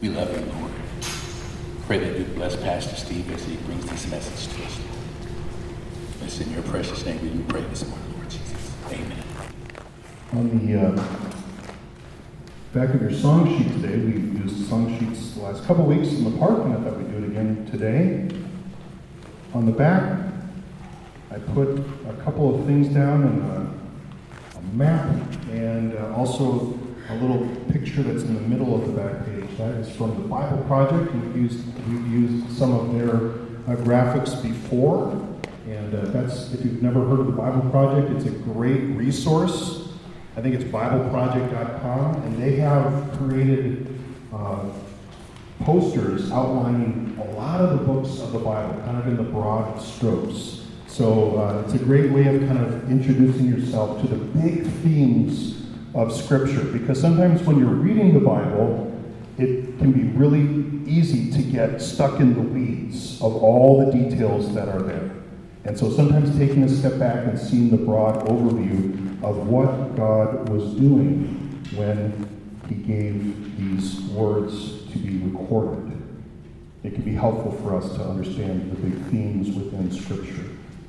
We love you, Lord. Pray that you bless Pastor Steve as he brings this message to us, Lord. It's in your precious name we do pray this morning, Lord Jesus. Amen. On the back of your song sheet today, we used song sheets the last couple weeks in the park, and I thought we'd do it again today. On the back, I put a couple of things down in a map and also a little picture that's in the middle of the back page. That is from the Bible Project. We've used some of their graphics before, and that's, if you've never heard of the Bible Project, it's a great resource. I think it's BibleProject.com, and they have created posters outlining a lot of the books of the Bible, kind of in the broad strokes. So it's a great way of kind of introducing yourself to the big themes of Scripture, because sometimes when you're reading the Bible, it can be really easy to get stuck in the weeds of all the details that are there. And so sometimes taking a step back and seeing the broad overview of what God was doing when he gave these words to be recorded, it can be helpful for us to understand the big themes within Scripture.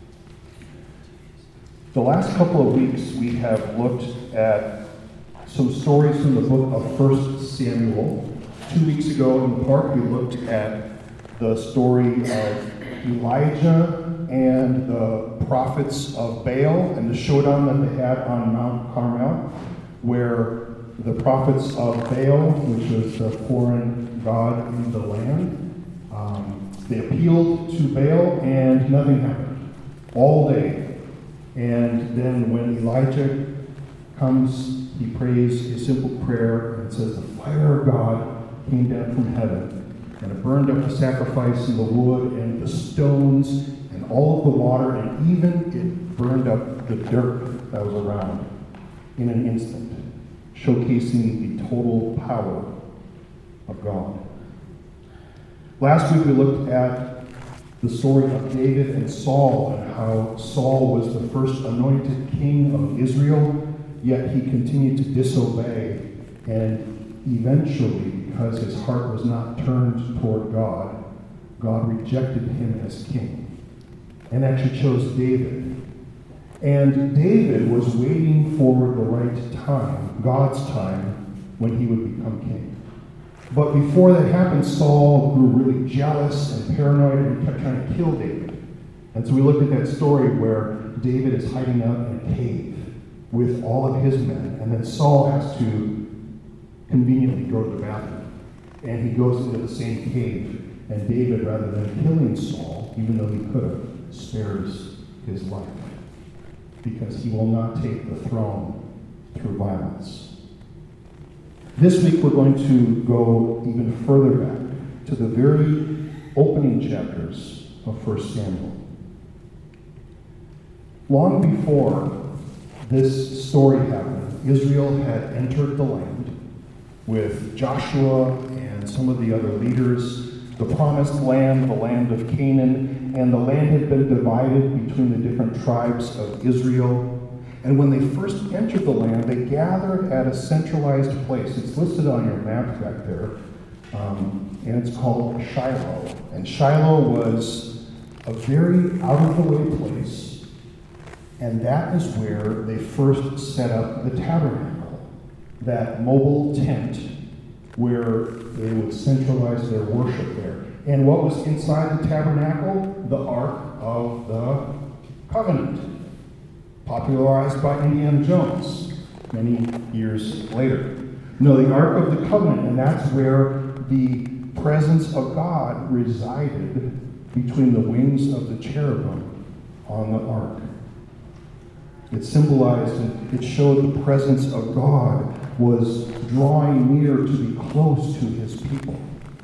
The last couple of weeks we have looked at some stories from the book of 1 Samuel. 2 weeks ago in the park we looked at the story of Elijah and the prophets of Baal and the showdown that they had on Mount Carmel, where the prophets of Baal, which was the foreign god in the land, they appealed to Baal and nothing happened all day. And then when Elijah comes, he prays a simple prayer and says, the fire of God came down from heaven, and it burned up the sacrifice and the wood and the stones and all of the water, and even it burned up the dirt that was around in an instant, showcasing the total power of God. Last week we looked at the story of David and Saul, and how Saul was the first anointed king of Israel, yet he continued to disobey, and eventually, because his heart was not turned toward God, God rejected him as king and actually chose David. And David was waiting for the right time, God's time, when he would become king. But before that happened, Saul grew really jealous and paranoid and kept trying to kill David. And so we looked at that story where David is hiding out in a cave with all of his men, and then Saul has to conveniently go to the bathroom. And he goes into the same cave, and David, rather than killing Saul, even though he could have, spares his life, because he will not take the throne through violence. This week we're going to go even further back to the very opening chapters of 1 Samuel. Long before this story happened, Israel had entered the land with Joshua and some of the other leaders, the promised land, the land of Canaan, and the land had been divided between the different tribes of Israel. And when they first entered the land, they gathered at a centralized place. It's listed on your map back there, and it's called Shiloh. And Shiloh was a very out-of-the-way place, and that is where they first set up the tabernacle, that mobile tent where they would centralize their worship there. And what was inside the tabernacle? The Ark of the Covenant, popularized by Indiana Jones many years later. No, the Ark of the Covenant, and that's where the presence of God resided between the wings of the cherubim on the ark. It symbolized and it showed the presence of God was drawing near to be close to his people.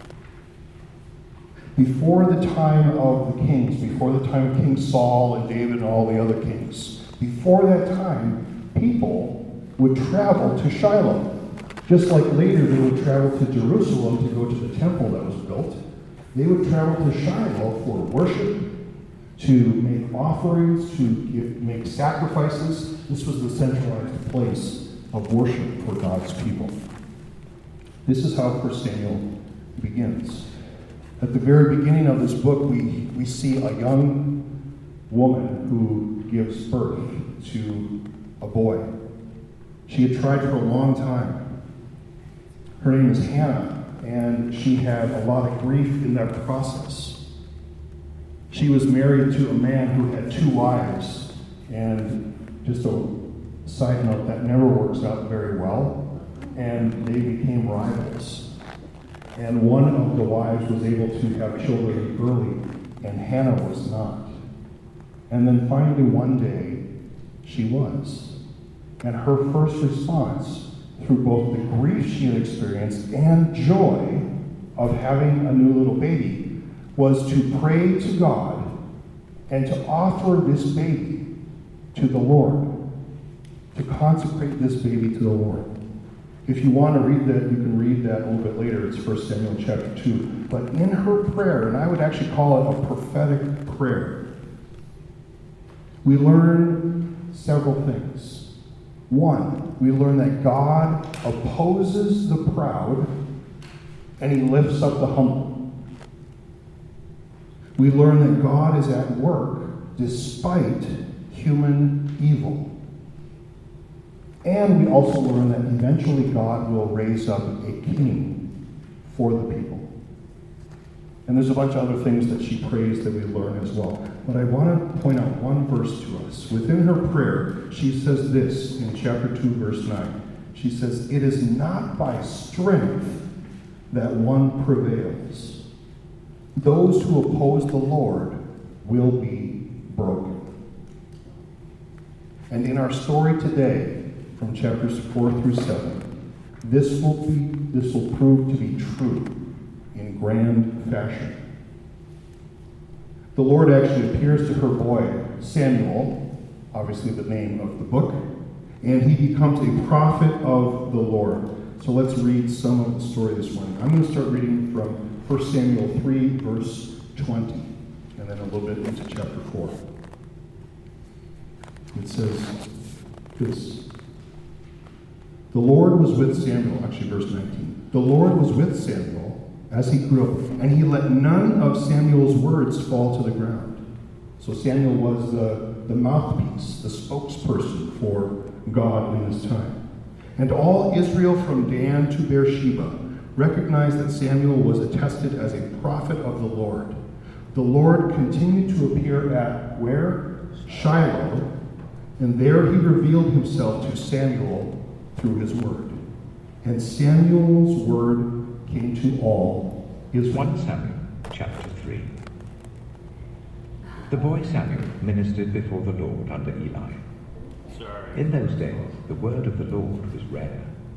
Before the time of the kings, before the time of King Saul and David and all the other kings, before that time, people would travel to Shiloh. Just like later they would travel to Jerusalem to go to the temple that was built, they would travel to Shiloh for worship, to make offerings, to make sacrifices. This was the centralized place of worship for God's people. This is how 1 Samuel begins. At the very beginning of this book, we see a young woman who gives birth to a boy. She had tried for a long time. Her name is Hannah, and she had a lot of grief in that process. She was married to a man who had 2 wives, and just a side note, that never works out very well, and they became rivals. And one of the wives was able to have children early, and Hannah was not. And then finally one day, she was. And her first response, through both the grief she had experienced and joy of having a new little baby, was to pray to God and to offer this baby to the Lord, to consecrate this baby to the Lord. If you want to read that, you can read that a little bit later. It's 1 Samuel chapter 2. But in her prayer, and I would actually call it a prophetic prayer, we learn several things. One, we learn that God opposes the proud and he lifts up the humble. We learn that God is at work despite human evil. And we also learn that eventually God will raise up a king for the people. And there's a bunch of other things that she prays that we learn as well. But I want to point out one verse to us. Within her prayer, she says this in chapter 2, verse 9. She says, "It is not by strength that one prevails. Those who oppose the Lord will be broken." And in our story today, from chapters 4 through 7, this will prove to be true in grand fashion. The Lord actually appears to her boy Samuel, obviously the name of the book, and he becomes a prophet of the Lord. So let's read some of the story this morning. I'm going to start reading from 1 Samuel 3, verse 20, and then a little bit into chapter 4. It says this. The Lord was with Samuel, actually verse 19. The Lord was with Samuel as he grew up, and he let none of Samuel's words fall to the ground. So Samuel was the mouthpiece, the spokesperson for God in his time. And all Israel from Dan to Beersheba recognized that Samuel was attested as a prophet of the Lord. The Lord continued to appear at where? Shiloh, and there he revealed himself to Samuel through his word. And Samuel's word came to all Israel. 1 Samuel chapter 3. The boy Samuel ministered before the Lord under Eli. In those days, the word of the Lord was rare.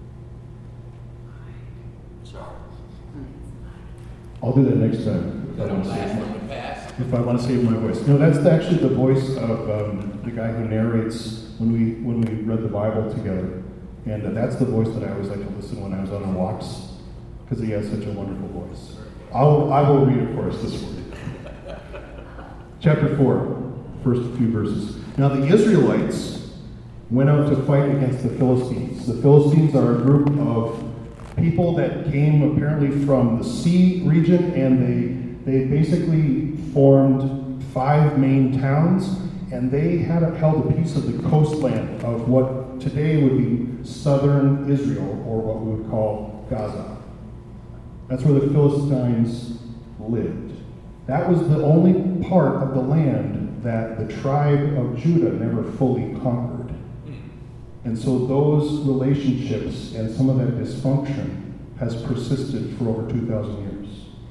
I'll do that next time. If I want to save my voice. No, that's actually the voice of the guy who narrates when we read the Bible together. And that's the voice that I always like to listen when I was on the walks, because he has such a wonderful voice. I will read it for us this morning. Chapter 4, first few verses. Now the Israelites went out to fight against the Philistines. The Philistines are a group of people that came apparently from the sea region, and they basically formed 5 main towns, and they held a piece of the coastland of what today would be southern Israel, or what we would call Gaza. That's where the Philistines lived. That was the only part of the land that the tribe of Judah never fully conquered. And so those relationships and some of that dysfunction has persisted for over 2,000 years.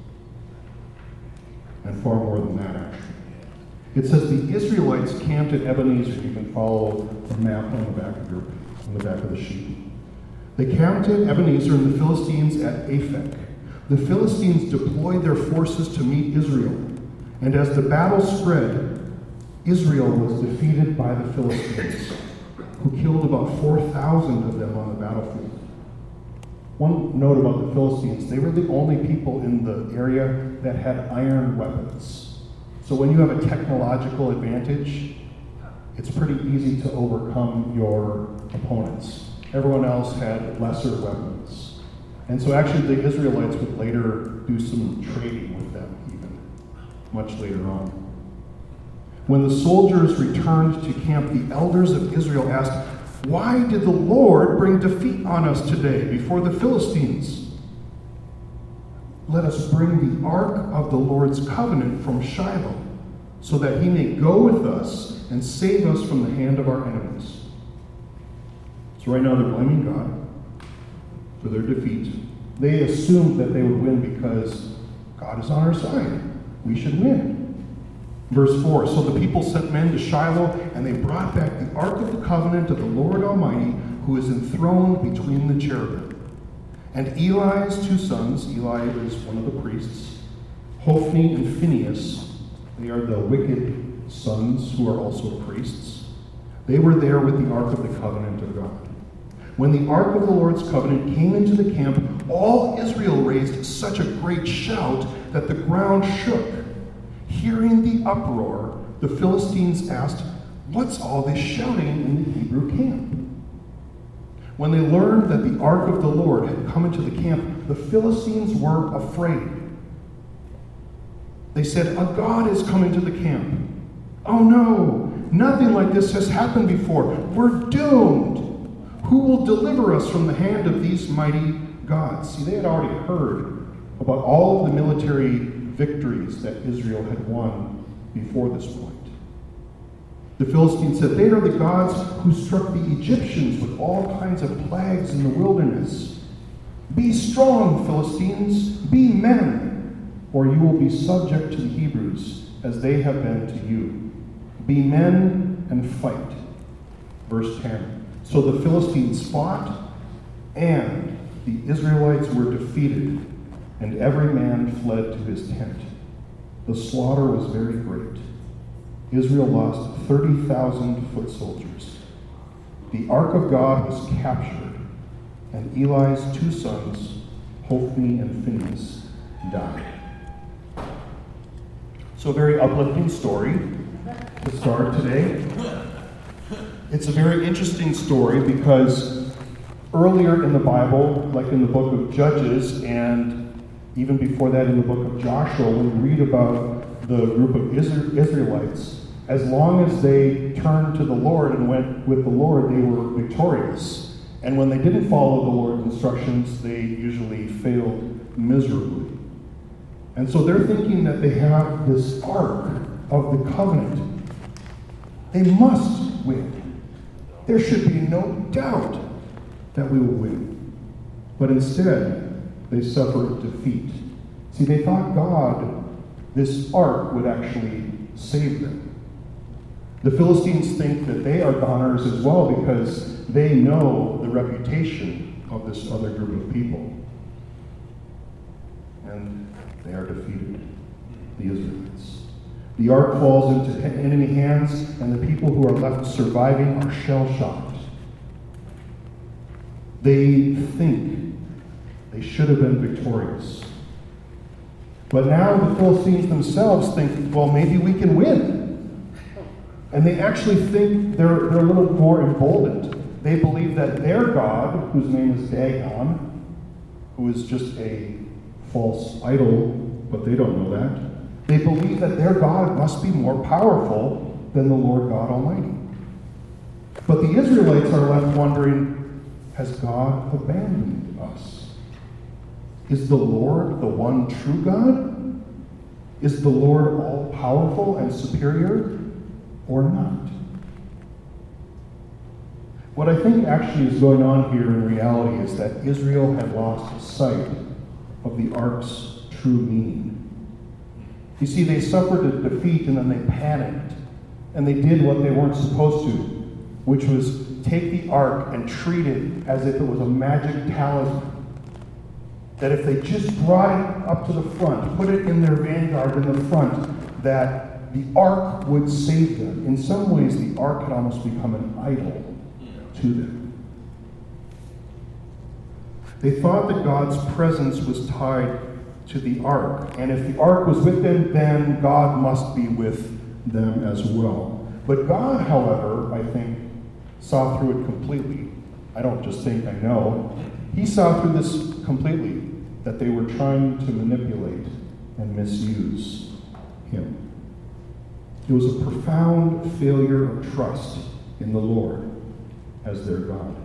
And far more than that, actually. It says the Israelites camped at Ebenezer. You can follow the map on the back of the sheet. They camped at Ebenezer and the Philistines at Aphek. The Philistines deployed their forces to meet Israel. And as the battle spread, Israel was defeated by the Philistines, who killed about 4,000 of them on the battlefield. One note about the Philistines, they were the only people in the area that had iron weapons. So when you have a technological advantage, it's pretty easy to overcome your opponents. Everyone else had lesser weapons. And so actually the Israelites would later do some trading with them even, much later on. When the soldiers returned to camp, the elders of Israel asked, "Why did the Lord bring defeat on us today before the Philistines? Let us bring the ark of the Lord's covenant from Shiloh, so that he may go with us and save us from the hand of our enemies." So right now they're blaming God for their defeat. They assumed that they would win because God is on our side. We should win. Verse 4, so the people sent men to Shiloh, and they brought back the ark of the covenant of the Lord Almighty, who is enthroned between the cherubim. And Eli's two sons, Eli is one of the priests, Hophni and Phinehas, they are the wicked sons who are also priests. They were there with the ark of the covenant of God. When the ark of the Lord's covenant came into the camp, all Israel raised such a great shout that the ground shook. Hearing the uproar, the Philistines asked, "What's all this shouting in the Hebrew camp?" When they learned that the ark of the Lord had come into the camp, the Philistines were afraid. They said, "A god has come into the camp. Oh no, nothing like this has happened before. We're doomed. Who will deliver us from the hand of these mighty gods?" See, they had already heard about all of the military victories that Israel had won before this point. The Philistines said, "They are the gods who struck the Egyptians with all kinds of plagues in the wilderness. Be strong, Philistines, be men, or you will be subject to the Hebrews as they have been to you. Be men and fight." Verse 10. So the Philistines fought, and the Israelites were defeated, and every man fled to his tent. The slaughter was very great. Israel lost 30,000 foot soldiers. The ark of God was captured, and Eli's two sons, Hophni and Phinehas, died. So a very uplifting story to start today. It's a very interesting story because earlier in the Bible, like in the book of Judges, and even before that in the book of Joshua, when we read about the group of Israelites, as long as they turned to the Lord and went with the Lord, they were victorious. And when they didn't follow the Lord's instructions, they usually failed miserably. And so they're thinking that they have this ark of the covenant. They must win. There should be no doubt that we will win. But instead, they suffered defeat. See, they thought God, this ark, would actually save them. The Philistines think that they are goners as well because they know the reputation of this other group of people. And they are defeated, the Israelites. The ark falls into enemy hands, and the people who are left surviving are shell-shocked. They think they should have been victorious. But now the Philistines themselves think, well, maybe we can win. And they actually think they're a little more emboldened. They believe that their God, whose name is Dagon, who is just a false idol, but they don't know that, they believe that their God must be more powerful than the Lord God Almighty. But the Israelites are left wondering, has God abandoned us? Is the Lord the one true God? Is the Lord all-powerful and superior, or not? What I think actually is going on here in reality is that Israel had lost sight of the ark's true meaning. You see, they suffered a defeat and then they panicked, and they did what they weren't supposed to, which was take the ark and treat it as if it was a magic talisman. That if they just brought it up to the front, put it in their vanguard in the front, that the ark would save them. In some ways, the ark had almost become an idol to them. They thought that God's presence was tied to the ark, and if the ark was with them, then God must be with them as well. But God, however, I think, saw through it completely. I don't just think, I know. He saw through this completely, that they were trying to manipulate and misuse him. It was a profound failure of trust in the Lord as their God.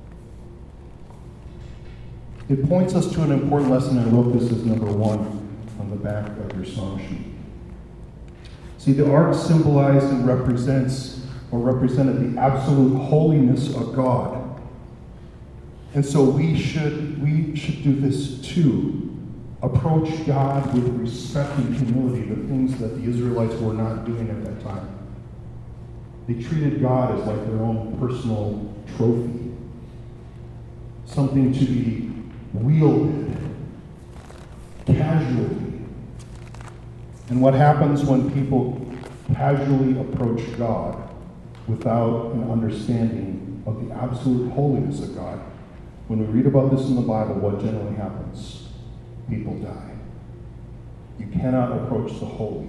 It points us to an important lesson. I wrote this as number 1 on the back of your song sheet. See, the ark symbolized and represented the absolute holiness of God. And so we should do this too. Approach God with respect and humility, the things that the Israelites were not doing at that time. They treated God as like their own personal trophy, something to be wielded casually. And what happens when people casually approach God without an understanding of the absolute holiness of God? When we read about this in the Bible, what generally happens? People die. You cannot approach the holy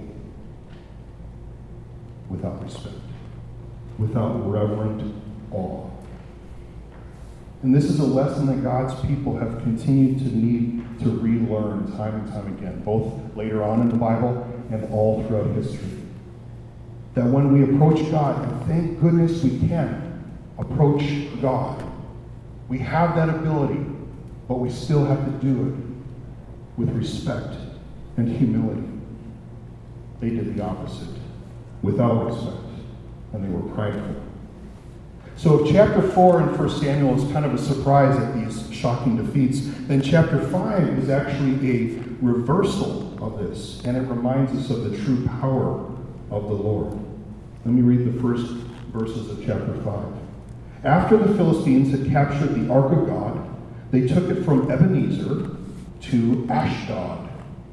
without respect, without reverent awe. And this is a lesson that God's people have continued to need to relearn time and time again, both later on in the Bible and all throughout history. That when we approach God, and thank goodness we can approach God, we have that ability, but we still have to do it with respect and humility. They did the opposite, without respect, and they were prideful. So if chapter 4 in 1 Samuel is kind of a surprise at these shocking defeats, then chapter 5 is actually a reversal of this, and it reminds us of the true power of the Lord. Let me read the first verses of chapter 5. After the Philistines had captured the ark of God, they took it from Ebenezer to Ashdod.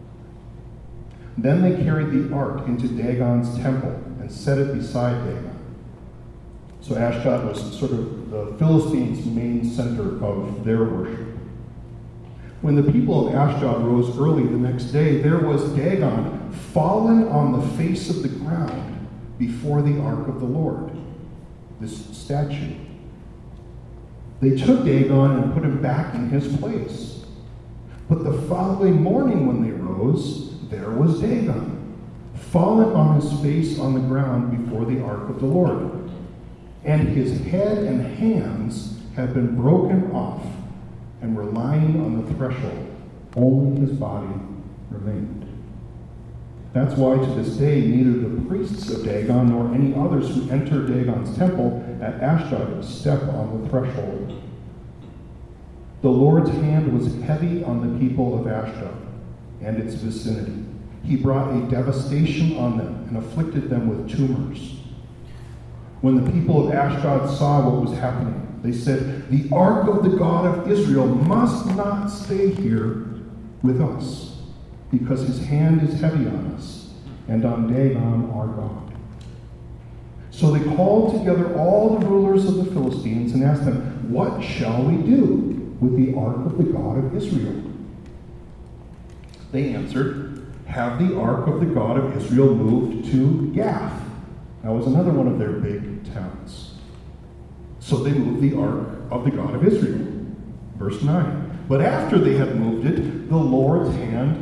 Then they carried the ark into Dagon's temple and set it beside Dagon. So Ashdod was sort of the Philistines' main center of their worship. When the people of Ashdod rose early the next day, there was Dagon fallen on the face of the ground before the ark of the Lord, this statue. They took Dagon and put him back in his place. But the following morning when they rose, there was Dagon, fallen on his face on the ground before the ark of the Lord. And his head and hands had been broken off and were lying on the threshold. Only his body remained. That's why to this day neither the priests of Dagon nor any others who enter Dagon's temple at Ashdod step on the threshold. The Lord's hand was heavy on the people of Ashdod and its vicinity. He brought a devastation on them and afflicted them with tumors. When the people of Ashdod saw what was happening, they said, "The ark of the God of Israel must not stay here with us, because his hand is heavy on us and on Dagon our God." So they called together all the rulers of the Philistines and asked them, "What shall we do with the ark of the God of Israel?" They answered, "Have the ark of the God of Israel moved to Gath." That was another one of their big towns. So they moved the ark of the God of Israel. Verse 9. But after they had moved it, the Lord's hand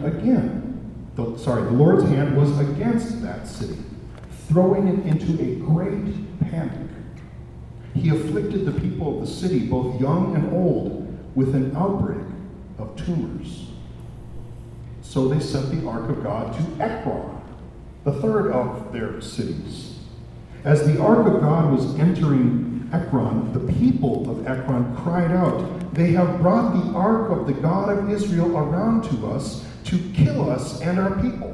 was against that city, throwing it into a great panic. He afflicted the people of the city, both young and old, with an outbreak of tumors. So they sent the ark of God to Ekron, the third of their cities. As the ark of God was entering Ekron, the people of Ekron cried out, "They have brought the ark of the God of Israel around to us to kill us and our people."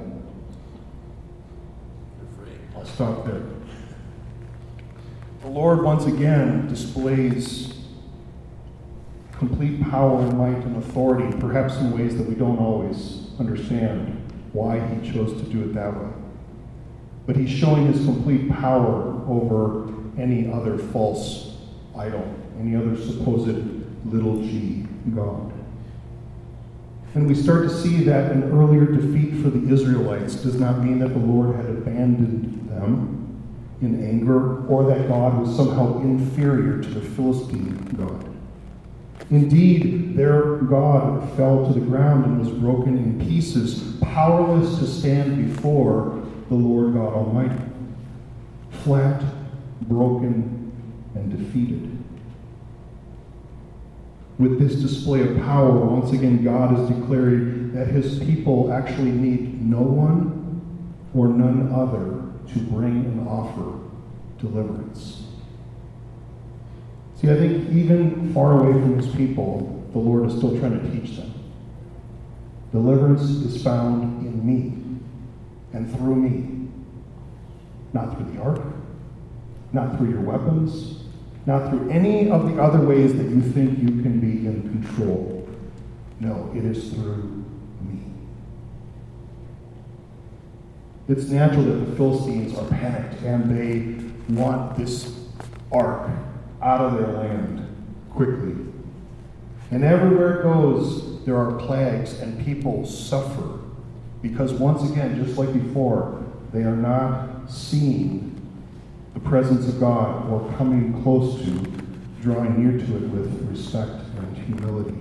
I'll stop there. The Lord once again displays complete power and might and authority, perhaps in ways that we don't always understand why he chose to do it that way. But he's showing his complete power over any other false idol, any other supposed little g god. And we start to see that an earlier defeat for the Israelites does not mean that the Lord had abandoned them in anger or that God was somehow inferior to the Philistine god. Indeed, their God fell to the ground and was broken in pieces, powerless to stand before the Lord God Almighty. Flat, broken, and defeated. With this display of power, once again, God is declaring that his people actually need no one or none other to bring and offer deliverance. See, I think even far away from his people, the Lord is still trying to teach them. Deliverance is found in me and through me. Not through the ark, not through your weapons, not through any of the other ways that you think you can be in control. No, it is through me. It's natural that the Philistines are panicked and they want this ark out of their land quickly. And everywhere it goes, there are plagues and people suffer because once again, just like before, they are not seeing the presence of God or coming close to, drawing near to it with respect and humility.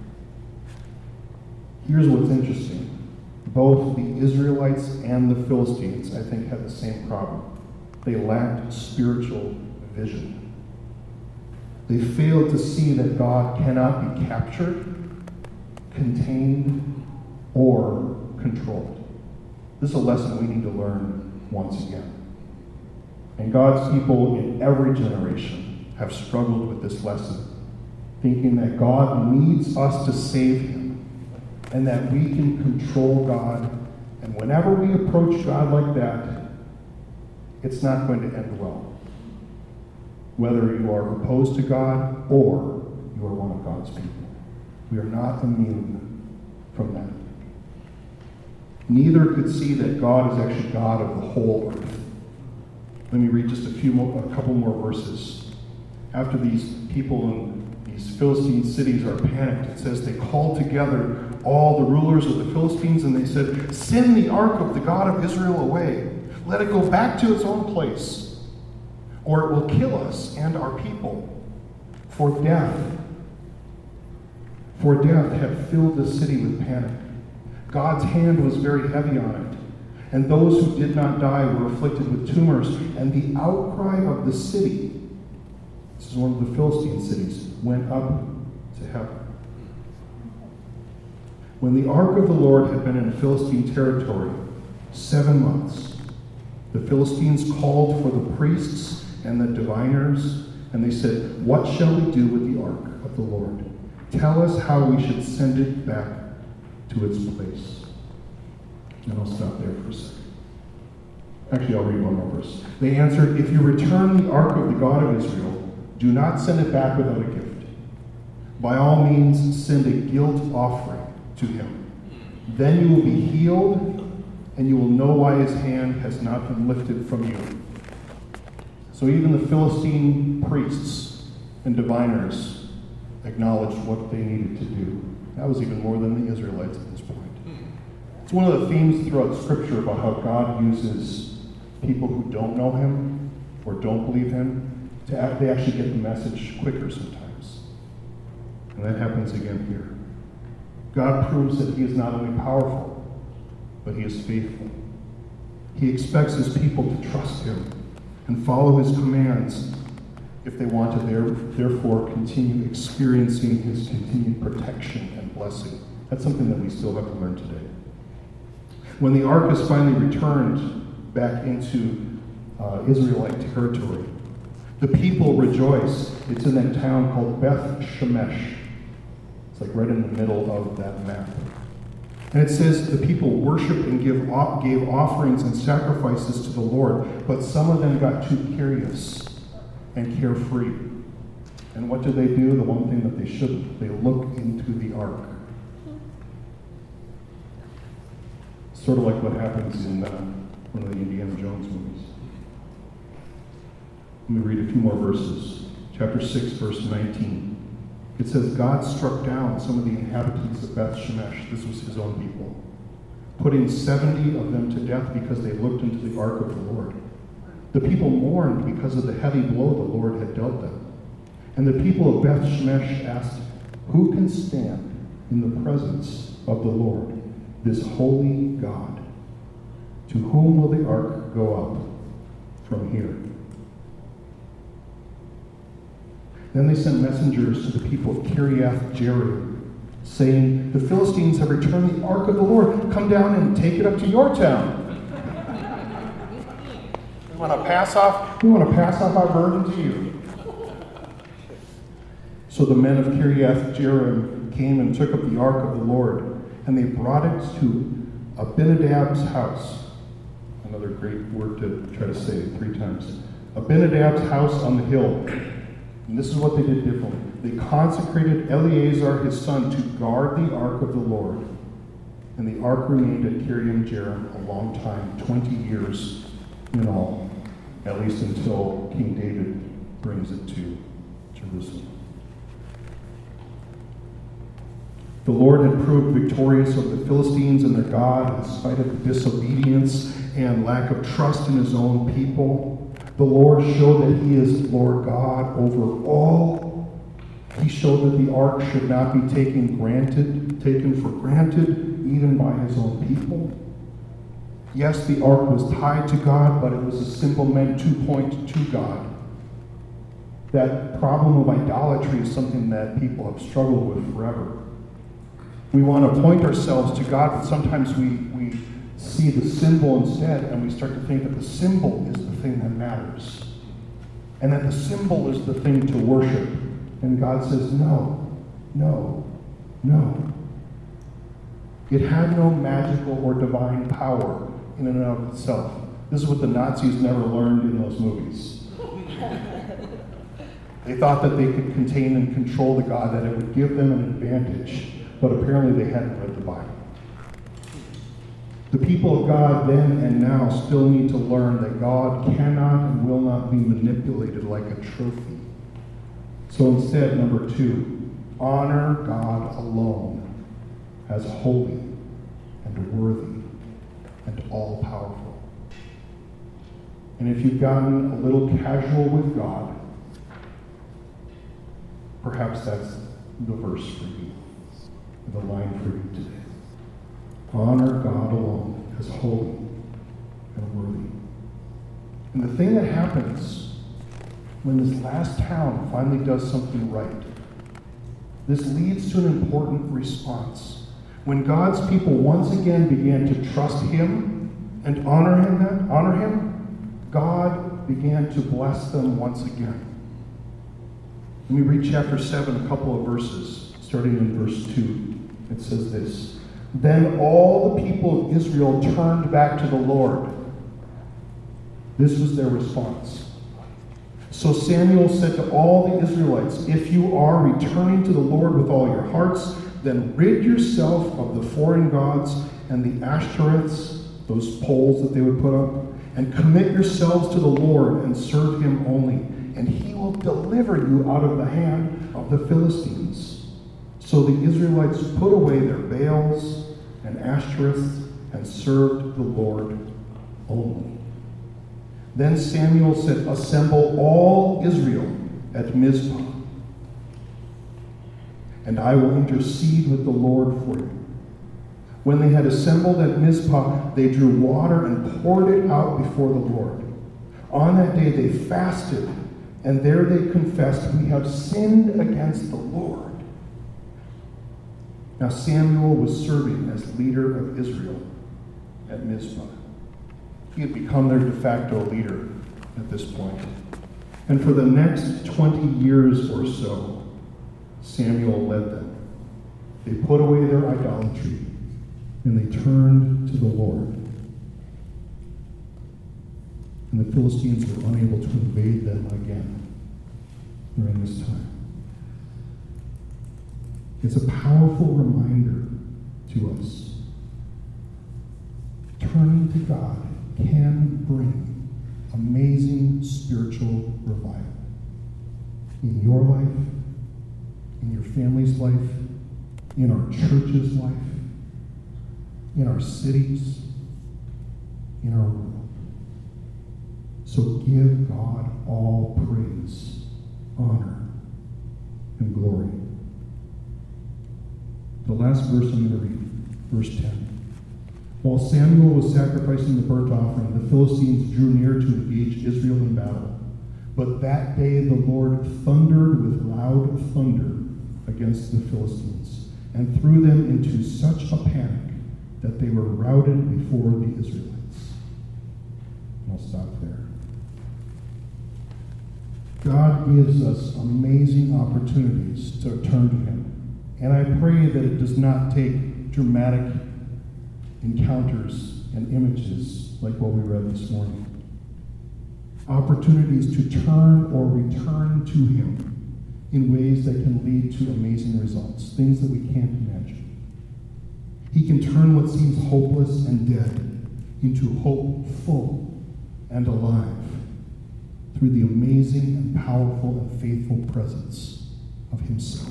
Here's what's interesting. Both the Israelites and the Philistines, I think, had the same problem. They lacked spiritual vision. They failed to see that God cannot be captured, contained, or controlled. This is a lesson we need to learn once again. And God's people in every generation have struggled with this lesson, thinking that God needs us to save him, and that we can control God. And whenever we approach God like that, it's not going to end well. Whether you are opposed to God or you are one of God's people. We are not immune from that. Neither could see that God is actually God of the whole earth. Let me read just a couple more verses. After these people in these Philistine cities are panicked, it says they called together all the rulers of the Philistines and they said, "Send the ark of the God of Israel away. Let it go back to its own place, or it will kill us and our people. For death had filled the city with panic. God's hand was very heavy on it. And those who did not die were afflicted with tumors, and the outcry of the city," this is one of the Philistine cities, "went up to heaven." When the ark of the Lord had been in Philistine territory 7 months, the Philistines called for the priests and the diviners, and they said, "What shall we do with the ark of the Lord? Tell us how we should send it back to its place." And I'll stop there for a second. Actually, I'll read one more verse. They answered, "If you return the ark of the God of Israel, do not send it back without a gift. By all means, send a guilt offering to him. Then you will be healed, and you will know why his hand has not been lifted from you." So even the Philistine priests and diviners acknowledged what they needed to do. That was even more than the Israelites at this point. It's one of the themes throughout Scripture about how God uses people who don't know him or don't believe him they actually get the message quicker sometimes. And that happens again here. God proves that he is not only powerful, but he is faithful. He expects his people to trust him and follow his commands if they want to therefore continue experiencing his continued protection and blessing. That's something that we still have to learn today. When the ark is finally returned back into Israelite territory, the people rejoice. It's in that town called Beth Shemesh. It's like right in the middle of that map. And it says the people worshiped and gave offerings and sacrifices to the Lord, but some of them got too curious and carefree. And what do? The one thing that they shouldn't. They look into the ark. Sort of like what happens in one of the Indiana Jones movies. Let me read a few more verses. Chapter 6, verse 19. It says, God struck down some of the inhabitants of Beth Shemesh. This was his own people, putting 70 of them to death because they looked into the ark of the Lord. The people mourned because of the heavy blow the Lord had dealt them. And the people of Beth Shemesh asked, Who can stand in the presence of the Lord, this holy God? To whom will the ark go up from here? Then they sent messengers to the people of Kiriath Jearim, saying, the Philistines have returned the ark of the Lord. Come down and take it up to your town. We want to pass off our burden to you. So the men of Kiriath Jearim came and took up the ark of the Lord, and they brought it to Abinadab's house. Another great word to try to say 3 times. Abinadab's house on the hill. And this is what they did differently. They consecrated Eleazar his son to guard the ark of the Lord. And the ark remained at Kiriath Jearim a long time, 20 years in all, at least until King David brings it to Jerusalem. The Lord had proved victorious over the Philistines and their God in spite of the disobedience and lack of trust in his own people. The Lord showed that he is Lord God over all. He showed that the ark should not be taken for granted, even by his own people. Yes, the ark was tied to God, but it was a symbol meant to point to God. That problem of idolatry is something that people have struggled with forever. We want to point ourselves to God, but sometimes we see the symbol instead, and we start to think that the symbol is the thing that matters. And that the symbol is the thing to worship. And God says, no, no, no. It had no magical or divine power in and of itself. This is what the Nazis never learned in those movies. They thought that they could contain and control the God, that it would give them an advantage. But apparently they hadn't read the Bible. The people of God then and now still need to learn that God cannot and will not be manipulated like a trophy. So instead, number 2, honor God alone as holy and worthy and all-powerful. And if you've gotten a little casual with God, perhaps that's the verse for you, the line for you today. Honor God alone as holy and worthy. And the thing that happens when this last town finally does something right, this leads to an important response. When God's people once again began to trust him and honor him, God began to bless them once again. Let me read chapter 7, a couple of verses, starting in verse 2. It says this: Then all the people of Israel turned back to the Lord. This was their response. So Samuel said to all the Israelites, if you are returning to the Lord with all your hearts, then rid yourself of the foreign gods and the Ashtoreths, those poles that they would put up, and commit yourselves to the Lord and serve him only, and he will deliver you out of the hand of the Philistines. So the Israelites put away their Baals and Ashtoreths and served the Lord only. Then Samuel said, assemble all Israel at Mizpah, and I will intercede with the Lord for you. When they had assembled at Mizpah, they drew water and poured it out before the Lord. On that day they fasted, and there they confessed, we have sinned against the Lord. Now Samuel was serving as leader of Israel at Mizpah. He had become their de facto leader at this point. And for the next 20 years or so, Samuel led them. They put away their idolatry, and they turned to the Lord. And the Philistines were unable to invade them again during this time. It's a powerful reminder to us. Turning to God can bring amazing spiritual revival in your life, in your family's life, in our church's life, in our cities, in our world. So give God all praise, honor, and glory. The last verse I'm going to read, verse 10. While Samuel was sacrificing the burnt offering, the Philistines drew near to engage Israel in battle. But that day the Lord thundered with loud thunder against the Philistines and threw them into such a panic that they were routed before the Israelites. And I'll stop there. God gives us amazing opportunities to turn to Him. And I pray that it does not take dramatic encounters and images like what we read this morning. Opportunities to turn or return to Him in ways that can lead to amazing results, things that we can't imagine. He can turn what seems hopeless and dead into hopeful and alive through the amazing and powerful and faithful presence of Himself.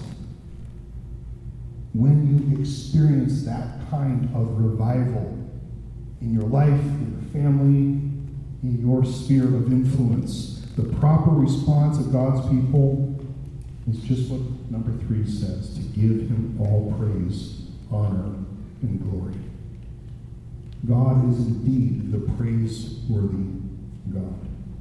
When you experience that kind of revival in your life, in your family, in your sphere of influence, the proper response of God's people is just what number 3 says, to give Him all praise, honor, and glory. God is indeed the praiseworthy God.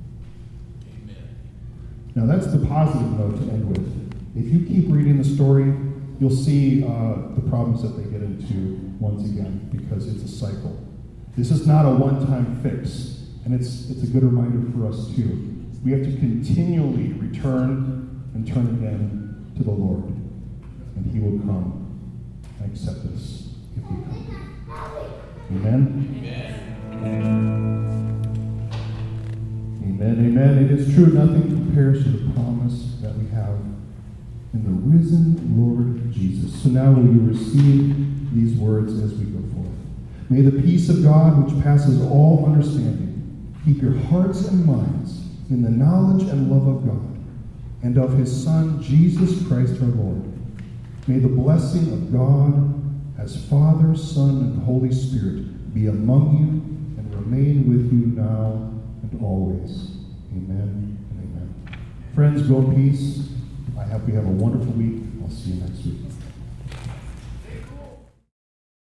Now that's the positive note to end with. If you keep reading the story, you'll see the problems that they get into once again, because it's a cycle. This is not a one-time fix, and it's a good reminder for us too. We have to continually return and turn again to the Lord, and He will come and accept us if we come. Amen? Amen, amen. It is true, nothing compares to the promise that we have in the risen Lord Jesus. So now will you receive these words as we go forth. May the peace of God, which passes all understanding, keep your hearts and minds in the knowledge and love of God and of His Son, Jesus Christ our Lord. May the blessing of God as Father, Son, and Holy Spirit be among you and remain with you now and always. Amen and amen. Friends, go in peace. I hope you have a wonderful week. I'll see you next week.